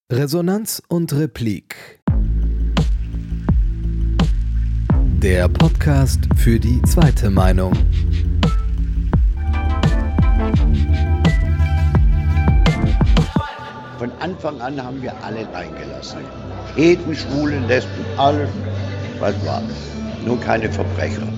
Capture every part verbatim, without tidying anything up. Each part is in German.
Resonanz und Replik. Der Podcast für die zweite Meinung. Von Anfang an haben wir alle reingelassen. Jeden, Schwulen, Lesben, alles, was war. Nur keine Verbrecher.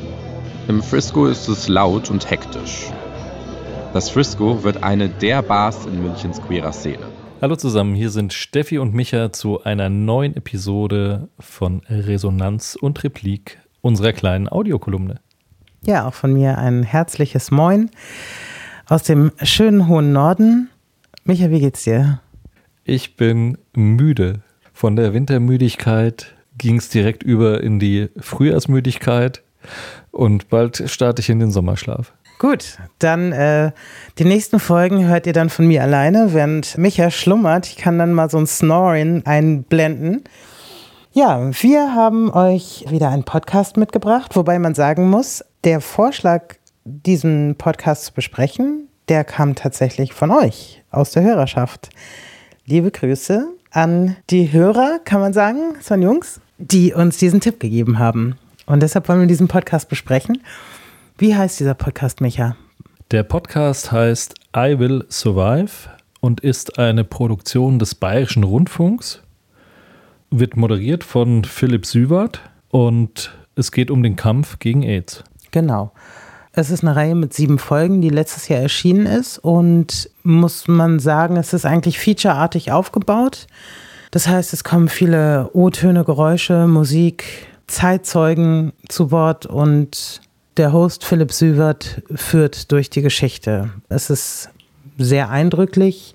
Im Frisco ist es laut und hektisch. Das Frisco wird eine der Bars in Münchens queerer Szene. Hallo zusammen, hier sind Steffi und Micha zu einer neuen Episode von Resonanz und Replik, unserer kleinen Audiokolumne. Ja, auch von mir ein herzliches Moin aus dem schönen hohen Norden. Micha, wie geht's dir? Ich bin müde. Von der Wintermüdigkeit ging es direkt über in die Frühjahrsmüdigkeit und bald starte ich in den Sommerschlaf. Gut, dann äh, die nächsten Folgen hört ihr dann von mir alleine, während Micha schlummert. Ich kann dann mal so ein Snoring einblenden. Ja, wir haben euch wieder einen Podcast mitgebracht, wobei man sagen muss, der Vorschlag, diesen Podcast zu besprechen, der kam tatsächlich von euch, aus der Hörerschaft. Liebe Grüße an die Hörer, kann man sagen, das waren Jungs, die uns diesen Tipp gegeben haben. Und deshalb wollen wir diesen Podcast besprechen. Wie heißt dieser Podcast, Micha? Der Podcast heißt I Will Survive und ist eine Produktion des Bayerischen Rundfunks, wird moderiert von Philipp Süward und es geht um den Kampf gegen AIDS. Genau. Es ist eine Reihe mit sieben Folgen, die letztes Jahr erschienen ist und muss man sagen, es ist eigentlich featureartig aufgebaut. Das heißt, es kommen viele O-Töne, Geräusche, Musik, Zeitzeugen zu Wort und der Host Philipp Süward führt durch die Geschichte. Es ist sehr eindrücklich.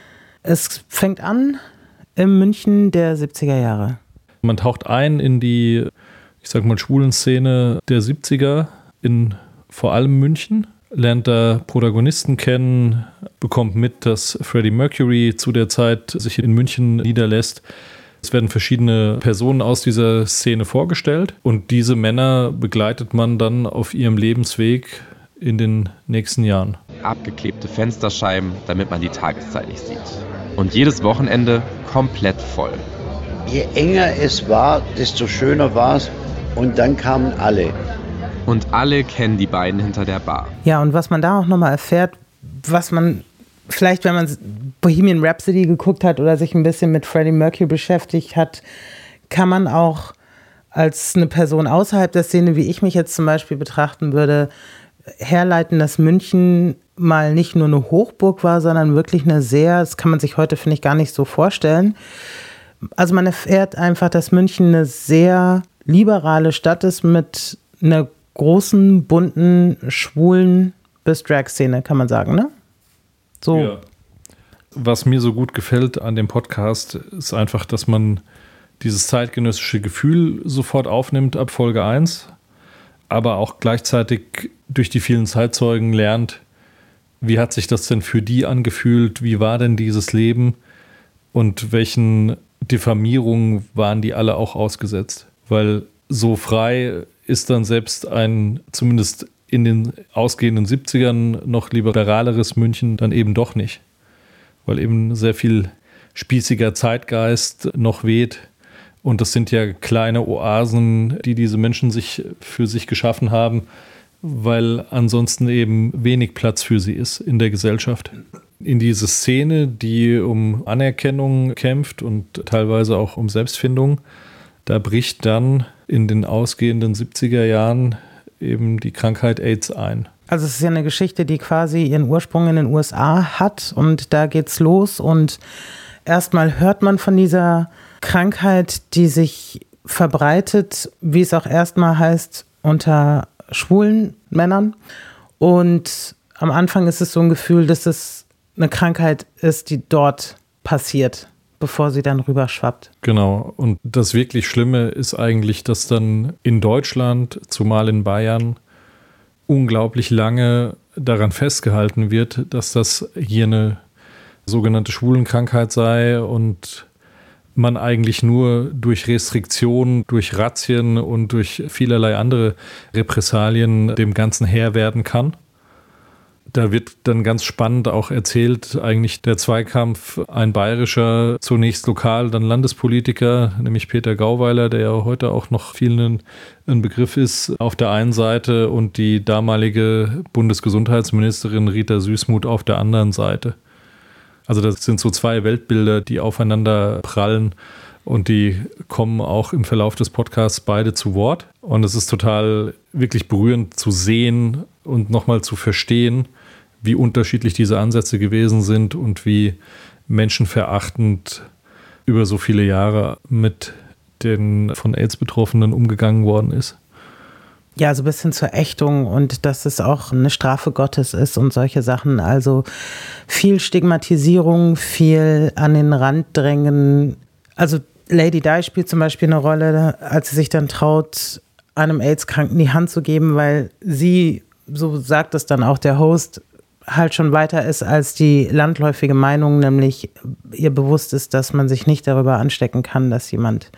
Es fängt an im München der siebziger Jahre. Man taucht ein in die, ich sag mal, schwulen Szene der siebziger in vor allem München, lernt da Protagonisten kennen, bekommt mit, dass Freddie Mercury zu der Zeit sich in München niederlässt. Es werden verschiedene Personen aus dieser Szene vorgestellt und diese Männer begleitet man dann auf ihrem Lebensweg in den nächsten Jahren. Abgeklebte Fensterscheiben, damit man die Tageszeit nicht sieht. Und jedes Wochenende komplett voll. Je enger es war, desto schöner war es und dann kamen alle. Und alle kennen die beiden hinter der Bar. Ja, und was man da auch nochmal erfährt, was man vielleicht, wenn man Bohemian Rhapsody geguckt hat oder sich ein bisschen mit Freddie Mercury beschäftigt hat, kann man auch als eine Person außerhalb der Szene, wie ich mich jetzt zum Beispiel betrachten würde, herleiten, dass München mal nicht nur eine Hochburg war, sondern wirklich eine sehr, das kann man sich heute, finde ich, gar nicht so vorstellen. Also man erfährt einfach, dass München eine sehr liberale Stadt ist mit einer großen, bunten, schwulen bis Drag-Szene, kann man sagen, ne? So. Ja. Was mir so gut gefällt an dem Podcast, ist einfach, dass man dieses zeitgenössische Gefühl sofort aufnimmt ab Folge eins, aber auch gleichzeitig durch die vielen Zeitzeugen lernt, wie hat sich das denn für die angefühlt, wie war denn dieses Leben und welchen Diffamierungen waren die alle auch ausgesetzt. Weil so frei ist dann selbst ein, zumindest in den ausgehenden siebzigern noch liberaleres München dann eben doch nicht. Weil eben sehr viel spießiger Zeitgeist noch weht. Und das sind ja kleine Oasen, die diese Menschen sich für sich geschaffen haben, weil ansonsten eben wenig Platz für sie ist in der Gesellschaft. In diese Szene, die um Anerkennung kämpft und teilweise auch um Selbstfindung, da bricht dann in den ausgehenden siebziger Jahren eben die Krankheit AIDS ein. Also es ist ja eine Geschichte, die quasi ihren Ursprung in den U S A hat und da geht's los und erstmal hört man von dieser Krankheit, die sich verbreitet, wie es auch erstmal heißt, unter schwulen Männern und am Anfang ist es so ein Gefühl, dass es eine Krankheit ist, die dort passiert, bevor sie dann rüberschwappt. Genau. Und das wirklich Schlimme ist eigentlich, dass dann in Deutschland, zumal in Bayern, unglaublich lange daran festgehalten wird, dass das hier eine sogenannte Schwulenkrankheit sei und man eigentlich nur durch Restriktionen, durch Razzien und durch vielerlei andere Repressalien dem Ganzen Herr werden kann. Da wird dann ganz spannend auch erzählt, eigentlich der Zweikampf, ein bayerischer, zunächst lokal, dann Landespolitiker, nämlich Peter Gauweiler, der ja heute auch noch vielen ein Begriff ist, auf der einen Seite und die damalige Bundesgesundheitsministerin Rita Süssmuth auf der anderen Seite. Also das sind so zwei Weltbilder, die aufeinander prallen und die kommen auch im Verlauf des Podcasts beide zu Wort. Und es ist total wirklich berührend zu sehen und nochmal zu verstehen, wie unterschiedlich diese Ansätze gewesen sind und wie menschenverachtend über so viele Jahre mit den von AIDS Betroffenen umgegangen worden ist. Ja, so ein bisschen zur Ächtung und dass es auch eine Strafe Gottes ist und solche Sachen. Also viel Stigmatisierung, viel an den Rand drängen. Also Lady Di spielt zum Beispiel eine Rolle, als sie sich dann traut, einem AIDS-Kranken die Hand zu geben, weil sie, so sagt es dann auch der Host, halt schon weiter ist als die landläufige Meinung, nämlich ihr bewusst ist, dass man sich nicht darüber anstecken kann, dass jemand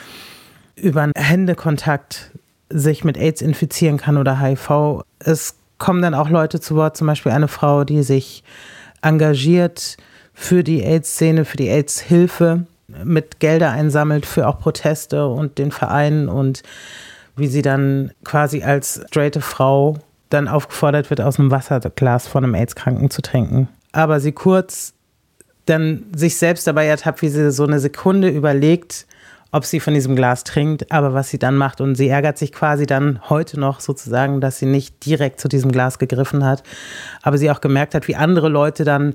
über einen Händekontakt sich mit AIDS infizieren kann oder H I V. Es kommen dann auch Leute zu Wort, zum Beispiel eine Frau, die sich engagiert für die AIDS-Szene, für die AIDS-Hilfe, mit Gelder einsammelt für auch Proteste und den Verein und wie sie dann quasi als straighte Frau dann aufgefordert wird, aus einem Wasserglas von einem AIDS-Kranken zu trinken. Aber sie kurz dann sich selbst dabei ertappt, wie sie so eine Sekunde überlegt, ob sie von diesem Glas trinkt, aber was sie dann macht. Und sie ärgert sich quasi dann heute noch sozusagen, dass sie nicht direkt zu diesem Glas gegriffen hat, aber sie auch gemerkt hat, wie andere Leute dann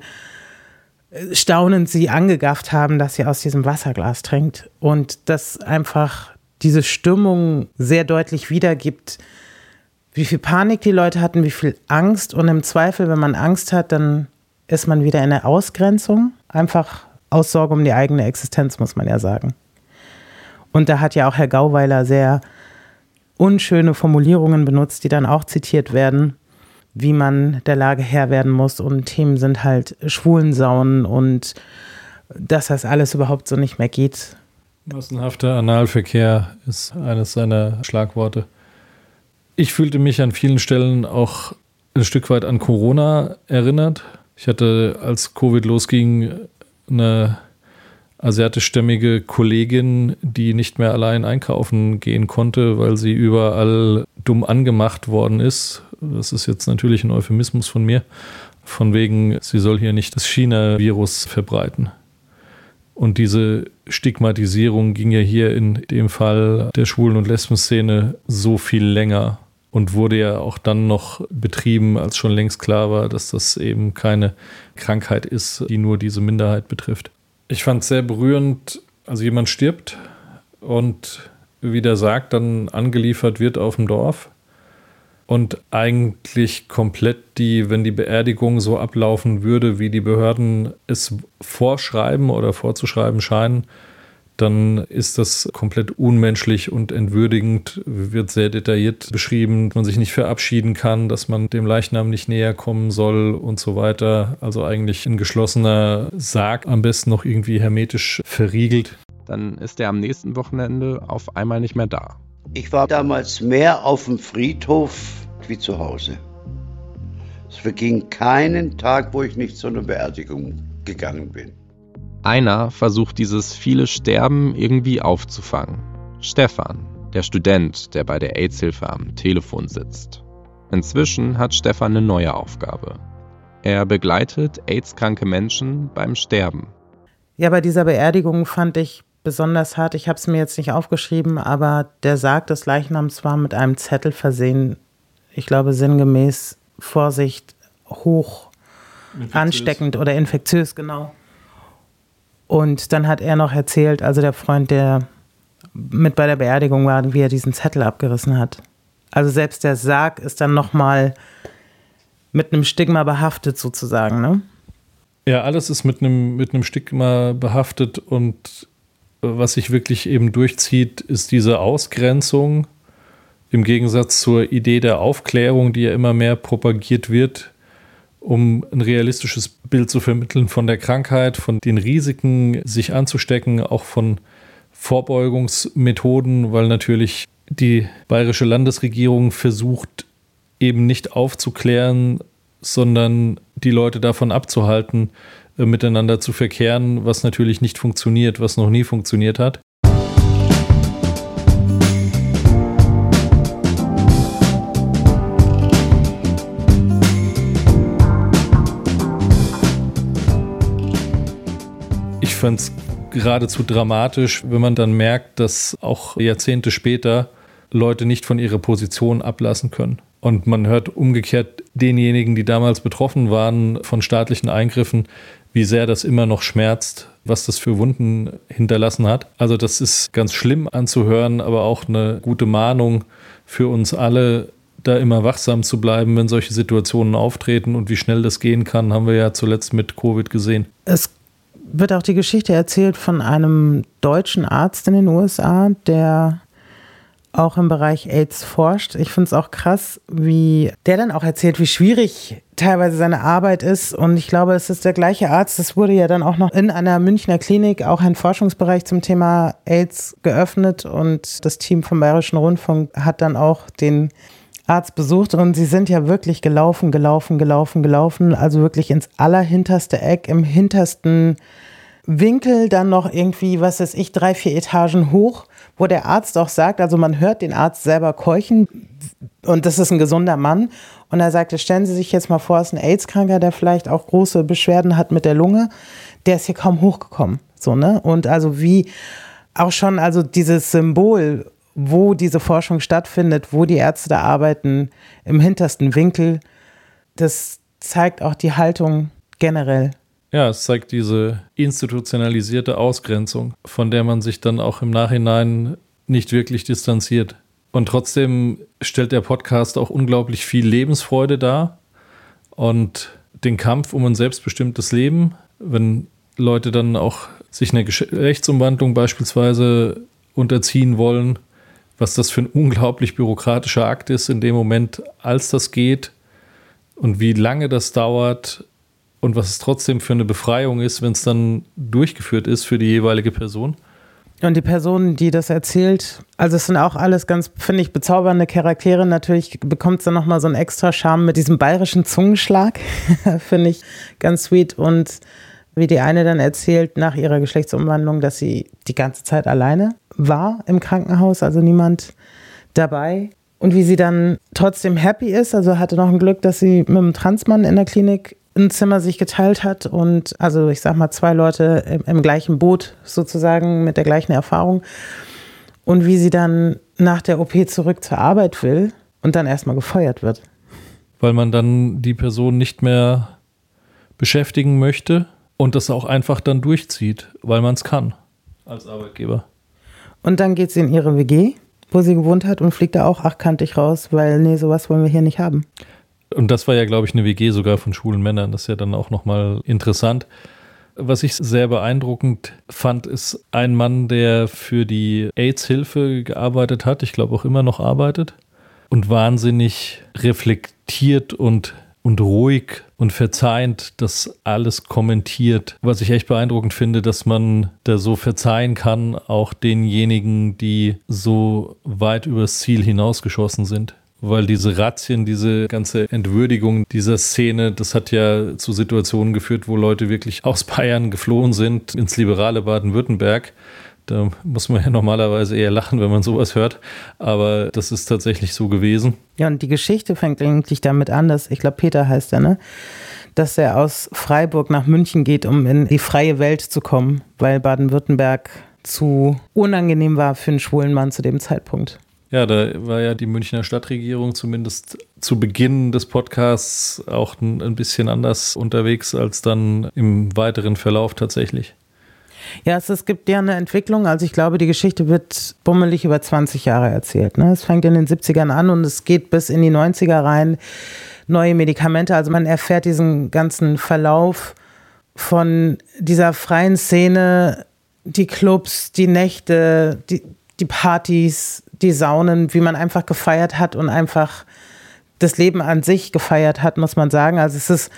staunend sie angegafft haben, dass sie aus diesem Wasserglas trinkt. Und das einfach diese Stimmung sehr deutlich wiedergibt, wie viel Panik die Leute hatten, wie viel Angst. Und im Zweifel, wenn man Angst hat, dann ist man wieder in der Ausgrenzung. Einfach aus Sorge um die eigene Existenz, muss man ja sagen. Und da hat ja auch Herr Gauweiler sehr unschöne Formulierungen benutzt, die dann auch zitiert werden, wie man der Lage Herr werden muss. Und Themen sind halt Schwulensaunen und dass das alles überhaupt so nicht mehr geht. Massenhafter Analverkehr ist eines seiner Schlagworte. Ich fühlte mich an vielen Stellen auch ein Stück weit an Corona erinnert. Ich hatte, als Covid losging, eine asiatischstämmige Kollegin, die nicht mehr allein einkaufen gehen konnte, weil sie überall dumm angemacht worden ist. Das ist jetzt natürlich ein Euphemismus von mir. Von wegen, sie soll hier nicht das China-Virus verbreiten. Und diese Stigmatisierung ging ja hier in dem Fall der Schwulen- und Lesben-Szene so viel länger und wurde ja auch dann noch betrieben, als schon längst klar war, dass das eben keine Krankheit ist, die nur diese Minderheit betrifft. Ich fand es sehr berührend, also jemand stirbt und wie der sagt, dann angeliefert wird auf dem Dorf und eigentlich komplett die, wenn die Beerdigung so ablaufen würde, wie die Behörden es vorschreiben oder vorzuschreiben scheinen, dann ist das komplett unmenschlich und entwürdigend, wird sehr detailliert beschrieben, dass man sich nicht verabschieden kann, dass man dem Leichnam nicht näher kommen soll und so weiter. Also eigentlich ein geschlossener Sarg, am besten noch irgendwie hermetisch verriegelt. Dann ist er am nächsten Wochenende auf einmal nicht mehr da. Ich war damals mehr auf dem Friedhof wie zu Hause. Es verging keinen Tag, wo ich nicht zu einer Beerdigung gegangen bin. Einer versucht dieses viele Sterben irgendwie aufzufangen. Stefan, der Student, der bei der AIDS-Hilfe am Telefon sitzt. Inzwischen hat Stefan eine neue Aufgabe. Er begleitet AIDS-kranke Menschen beim Sterben. Ja, bei dieser Beerdigung fand ich besonders hart, ich habe es mir jetzt nicht aufgeschrieben, aber der Sarg des Leichnams war mit einem Zettel versehen, ich glaube sinngemäß, Vorsicht, hoch, infektiös. Ansteckend oder infektiös, genau. Und dann hat er noch erzählt, also der Freund, der mit bei der Beerdigung war, wie er diesen Zettel abgerissen hat. Also selbst der Sarg ist dann nochmal mit einem Stigma behaftet sozusagen, ne? Ja, alles ist mit einem, mit einem Stigma behaftet und was sich wirklich eben durchzieht, ist diese Ausgrenzung im Gegensatz zur Idee der Aufklärung, die ja immer mehr propagiert wird, um ein realistisches Bild zu vermitteln von der Krankheit, von den Risiken, sich anzustecken, auch von Vorbeugungsmethoden, weil natürlich die bayerische Landesregierung versucht, eben nicht aufzuklären, sondern die Leute davon abzuhalten, äh, miteinander zu verkehren, was natürlich nicht funktioniert, was noch nie funktioniert hat. Ich fand es geradezu dramatisch, wenn man dann merkt, dass auch Jahrzehnte später Leute nicht von ihrer Position ablassen können. Und man hört umgekehrt denjenigen, die damals betroffen waren von staatlichen Eingriffen, wie sehr das immer noch schmerzt, was das für Wunden hinterlassen hat. Also das ist ganz schlimm anzuhören, aber auch eine gute Mahnung für uns alle, da immer wachsam zu bleiben, wenn solche Situationen auftreten. Und wie schnell das gehen kann, haben wir ja zuletzt mit Covid gesehen. Es wird auch die Geschichte erzählt von einem deutschen Arzt in den U S A, der auch im Bereich AIDS forscht. Ich finde es auch krass, wie der dann auch erzählt, wie schwierig teilweise seine Arbeit ist. Und ich glaube, es ist der gleiche Arzt. Es wurde ja dann auch noch in einer Münchner Klinik auch ein Forschungsbereich zum Thema AIDS geöffnet. Und das Team vom Bayerischen Rundfunk hat dann auch den Arzt besucht. Und sie sind ja wirklich gelaufen, gelaufen, gelaufen, gelaufen. Also wirklich ins allerhinterste Eck, im hintersten Winkel, dann noch irgendwie, was weiß ich, drei, vier Etagen hoch, wo der Arzt auch sagt, also man hört den Arzt selber keuchen und das ist ein gesunder Mann und er sagte, stellen Sie sich jetzt mal vor, es ist ein AIDS-Kranker, der vielleicht auch große Beschwerden hat mit der Lunge, der ist hier kaum hochgekommen, so, ne? Und also wie auch schon, also dieses Symbol, wo diese Forschung stattfindet, wo die Ärzte da arbeiten, im hintersten Winkel, das zeigt auch die Haltung generell. Ja, es zeigt diese institutionalisierte Ausgrenzung, von der man sich dann auch im Nachhinein nicht wirklich distanziert. Und trotzdem stellt der Podcast auch unglaublich viel Lebensfreude dar und den Kampf um ein selbstbestimmtes Leben, wenn Leute dann auch sich einer Geschlechtsumwandlung beispielsweise unterziehen wollen, was das für ein unglaublich bürokratischer Akt ist in dem Moment, als das geht und wie lange das dauert. Und was es trotzdem für eine Befreiung ist, wenn es dann durchgeführt ist für die jeweilige Person. Und die Person, die das erzählt, also es sind auch alles ganz, finde ich, bezaubernde Charaktere. Natürlich bekommt es dann nochmal so einen extra Charme mit diesem bayerischen Zungenschlag, finde ich ganz sweet. Und wie die eine dann erzählt nach ihrer Geschlechtsumwandlung, dass sie die ganze Zeit alleine war im Krankenhaus, also niemand dabei. Und wie sie dann trotzdem happy ist, also hatte noch ein Glück, dass sie mit einem Transmann in der Klinik ein Zimmer sich geteilt hat und also ich sag mal zwei Leute im, im gleichen Boot sozusagen mit der gleichen Erfahrung und wie sie dann nach der O P zurück zur Arbeit will und dann erstmal gefeuert wird. Weil man dann die Person nicht mehr beschäftigen möchte und das auch einfach dann durchzieht, weil man es kann als Arbeitgeber. Und dann geht sie in ihre W G, wo sie gewohnt hat und fliegt da auch achtkantig raus, weil nee, sowas wollen wir hier nicht haben. Und das war ja, glaube ich, eine W G sogar von schwulen Männern. Das ist ja dann auch nochmal interessant. Was ich sehr beeindruckend fand, ist ein Mann, der für die AIDS-Hilfe gearbeitet hat, ich glaube auch immer noch arbeitet und wahnsinnig reflektiert und, und ruhig und verzeihend das alles kommentiert. Was ich echt beeindruckend finde, dass man da so verzeihen kann, auch denjenigen, die so weit übers Ziel hinausgeschossen sind. Weil diese Razzien, diese ganze Entwürdigung dieser Szene, das hat ja zu Situationen geführt, wo Leute wirklich aus Bayern geflohen sind ins liberale Baden-Württemberg. Da muss man ja normalerweise eher lachen, wenn man sowas hört. Aber das ist tatsächlich so gewesen. Ja, und die Geschichte fängt eigentlich damit an, dass, ich glaube, Peter heißt er, ne? Dass er aus Freiburg nach München geht, um in die freie Welt zu kommen, weil Baden-Württemberg zu unangenehm war für einen schwulen Mann zu dem Zeitpunkt. Ja, da war ja die Münchner Stadtregierung zumindest zu Beginn des Podcasts auch ein, ein bisschen anders unterwegs als dann im weiteren Verlauf tatsächlich. Ja, es, es gibt ja eine Entwicklung. Also ich glaube, die Geschichte wird bummelig über zwanzig Jahre erzählt. Ne? Es fängt in den siebzigern an und es geht bis in die neunziger rein. Neue Medikamente, also man erfährt diesen ganzen Verlauf von dieser freien Szene, die Clubs, die Nächte, die, die Partys, die Saunen, wie man einfach gefeiert hat und einfach das Leben an sich gefeiert hat, muss man sagen. Also es ist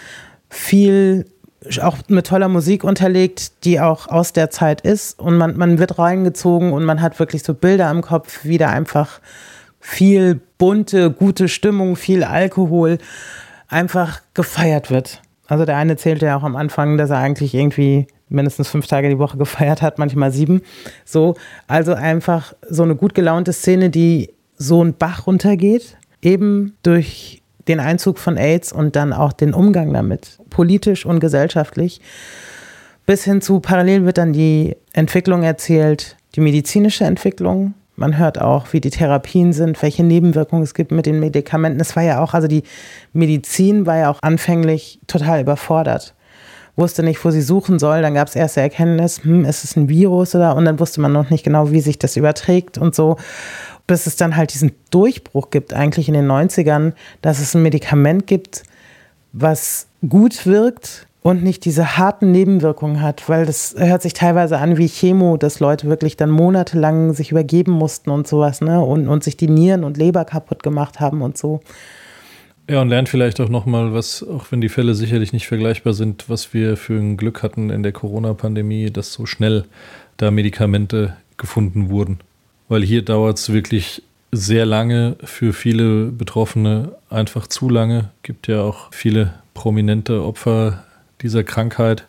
viel auch mit toller Musik unterlegt, die auch aus der Zeit ist und man, man wird reingezogen und man hat wirklich so Bilder im Kopf, wie da einfach viel bunte, gute Stimmung, viel Alkohol einfach gefeiert wird. Also der eine zählte ja auch am Anfang, dass er eigentlich irgendwie mindestens fünf Tage die Woche gefeiert hat, manchmal sieben. So, also einfach so eine gut gelaunte Szene, die so einen Bach runtergeht, eben durch den Einzug von AIDS und dann auch den Umgang damit, politisch und gesellschaftlich. Bis hin zu, parallel wird dann die Entwicklung erzählt, die medizinische Entwicklung. Man hört auch, wie die Therapien sind, welche Nebenwirkungen es gibt mit den Medikamenten. Es war ja auch, also die Medizin war ja auch anfänglich total überfordert. Wusste nicht, wo sie suchen soll. Dann gab es erste Erkenntnis, hm, ist es ein Virus oder? Und dann wusste man noch nicht genau, wie sich das überträgt und so. Bis es dann halt diesen Durchbruch gibt, eigentlich in den neunzigern, dass es ein Medikament gibt, was gut wirkt und nicht diese harten Nebenwirkungen hat, weil das hört sich teilweise an wie Chemo, dass Leute wirklich dann monatelang sich übergeben mussten und sowas, ne? Und, und sich die Nieren und Leber kaputt gemacht haben und so. Ja, und lernt vielleicht auch nochmal, was, auch wenn die Fälle sicherlich nicht vergleichbar sind, was wir für ein Glück hatten in der Corona-Pandemie, dass so schnell da Medikamente gefunden wurden. Weil hier dauert es wirklich sehr lange, für viele Betroffene einfach zu lange. Gibt ja auch viele prominente Opfer dieser Krankheit.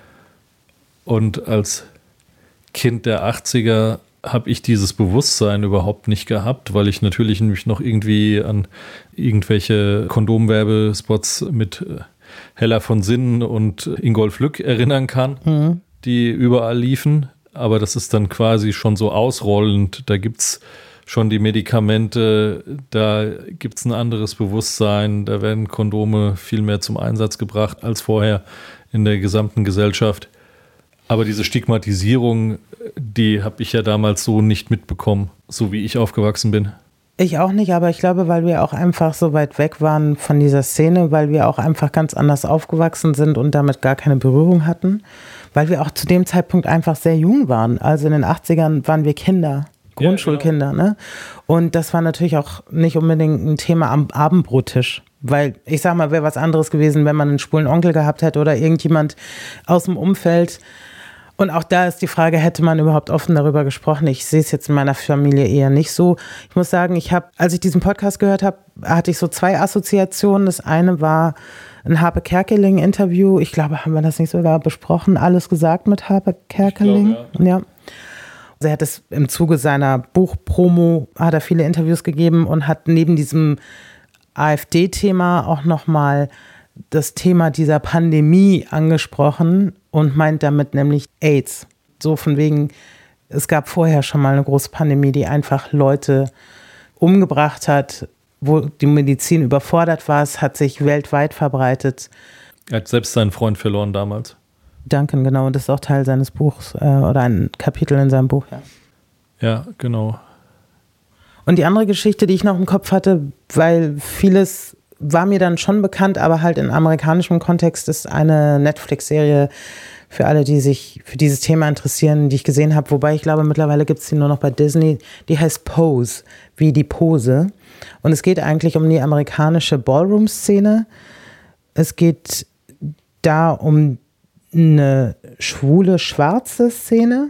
Und als Kind der achtziger habe ich dieses Bewusstsein überhaupt nicht gehabt, weil ich natürlich mich noch irgendwie an irgendwelche Kondomwerbespots mit Hella von Sinnen und Ingolf Lück erinnern kann, mhm. die überall liefen. Aber das ist dann quasi schon so ausrollend. Da gibt es schon die Medikamente, da gibt es ein anderes Bewusstsein, da werden Kondome viel mehr zum Einsatz gebracht als vorher in der gesamten Gesellschaft. Aber diese Stigmatisierung, die habe ich ja damals so nicht mitbekommen, so wie ich aufgewachsen bin. Ich auch nicht, aber ich glaube, weil wir auch einfach so weit weg waren von dieser Szene, weil wir auch einfach ganz anders aufgewachsen sind und damit gar keine Berührung hatten, weil wir auch zu dem Zeitpunkt einfach sehr jung waren. Also in den achtzigern waren wir Kinder. Grundschulkinder, ja, genau. Ne? Und das war natürlich auch nicht unbedingt ein Thema am Abendbrottisch, weil ich sag mal, wäre was anderes gewesen, wenn man einen schwulen Onkel gehabt hätte oder irgendjemand aus dem Umfeld. Und auch da ist die Frage, hätte man überhaupt offen darüber gesprochen? Ich sehe es jetzt in meiner Familie eher nicht so. Ich muss sagen, ich habe, als ich diesen Podcast gehört habe, hatte ich so zwei Assoziationen. Das eine war ein Harpe Kerkeling-Interview. Ich glaube, haben wir das nicht sogar besprochen? Alles gesagt mit Harpe Kerkeling? Ich glaube, ja. ja. Er hat es im Zuge seiner Buchpromo, hat er viele Interviews gegeben und hat neben diesem AfD-Thema auch nochmal das Thema dieser Pandemie angesprochen und meint damit nämlich AIDS. So von wegen, es gab vorher schon mal eine große Pandemie, die einfach Leute umgebracht hat, wo die Medizin überfordert war. Es hat sich weltweit verbreitet. Er hat selbst seinen Freund verloren damals. Duncan, genau, und das ist auch Teil seines Buchs äh, oder ein Kapitel in seinem Buch. Ja. ja, genau. Und die andere Geschichte, die ich noch im Kopf hatte, weil vieles war mir dann schon bekannt, aber halt in amerikanischem Kontext, ist eine Netflix-Serie für alle, die sich für dieses Thema interessieren, die ich gesehen habe. Wobei ich glaube, mittlerweile gibt es die nur noch bei Disney. Die heißt Pose, wie die Pose. Und es geht eigentlich um die amerikanische Ballroom-Szene. Es geht da um eine schwule, schwarze Szene,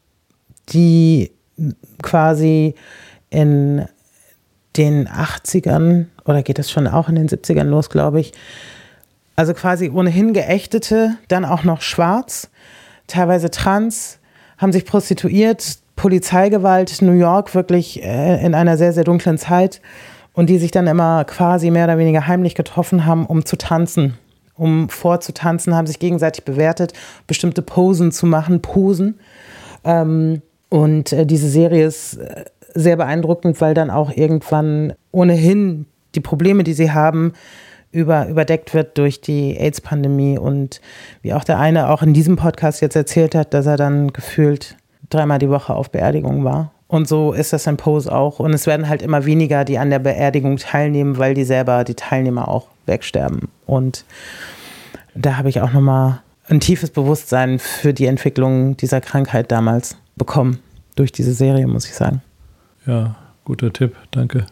die quasi in den achtzigern, oder geht das schon auch in den siebzigern los, glaube ich, also quasi ohnehin Geächtete, dann auch noch schwarz, teilweise trans, haben sich prostituiert, Polizeigewalt, New York wirklich äh, in einer sehr, sehr dunklen Zeit und die sich dann immer quasi mehr oder weniger heimlich getroffen haben, um zu tanzen. um vorzutanzen, haben sich gegenseitig bewertet, bestimmte Posen zu machen, Posen. Ähm, und äh, diese Serie ist äh, sehr beeindruckend, weil dann auch irgendwann ohnehin die Probleme, die sie haben, über, überdeckt wird durch die AIDS-Pandemie. Und wie auch der eine auch in diesem Podcast jetzt erzählt hat, dass er dann gefühlt dreimal die Woche auf Beerdigung war. Und so ist das in Pose auch. Und es werden halt immer weniger, die an der Beerdigung teilnehmen, weil die selber, die Teilnehmer auch wegsterben. Und da habe ich auch nochmal ein tiefes Bewusstsein für die Entwicklung dieser Krankheit damals bekommen. Durch diese Serie, muss ich sagen. Ja, guter Tipp, danke.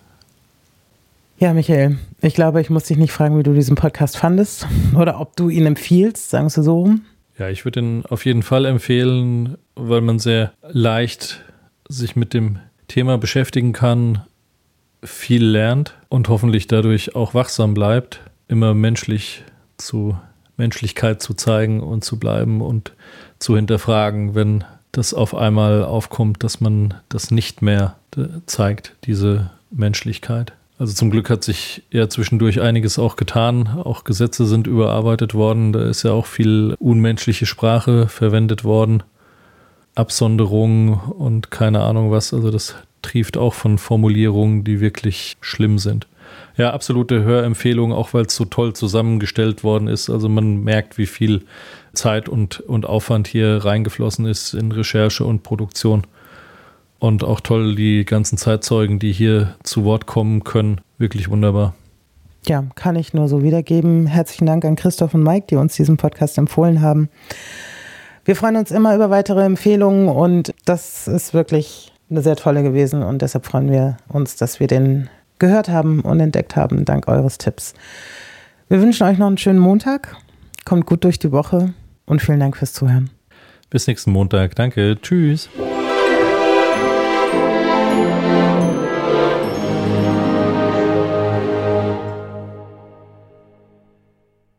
Ja, Michael, ich glaube, ich muss dich nicht fragen, wie du diesen Podcast fandest oder ob du ihn empfiehlst, sagen wir so rum. Ja, ich würde ihn auf jeden Fall empfehlen, weil man sehr leicht sich mit dem Thema beschäftigen kann, viel lernt und hoffentlich dadurch auch wachsam bleibt. immer menschlich zu Menschlichkeit zu zeigen und zu bleiben und zu hinterfragen, wenn das auf einmal aufkommt, dass man das nicht mehr zeigt, diese Menschlichkeit. Also zum Glück hat sich ja zwischendurch einiges auch getan. Auch Gesetze sind überarbeitet worden. Da ist ja auch viel unmenschliche Sprache verwendet worden. Absonderung und keine Ahnung was. Also das trieft auch von Formulierungen, die wirklich schlimm sind. Ja, absolute Hörempfehlung, auch weil es so toll zusammengestellt worden ist. Also man merkt, wie viel Zeit und, und Aufwand hier reingeflossen ist in Recherche und Produktion. Und auch toll, die ganzen Zeitzeugen, die hier zu Wort kommen können. Wirklich wunderbar. Ja, kann ich nur so wiedergeben. Herzlichen Dank an Christoph und Mike, die uns diesen Podcast empfohlen haben. Wir freuen uns immer über weitere Empfehlungen und das ist wirklich eine sehr tolle gewesen und deshalb freuen wir uns, dass wir den gehört haben und entdeckt haben, dank eures Tipps. Wir wünschen euch noch einen schönen Montag. Kommt gut durch die Woche und vielen Dank fürs Zuhören. Bis nächsten Montag. Danke. Tschüss.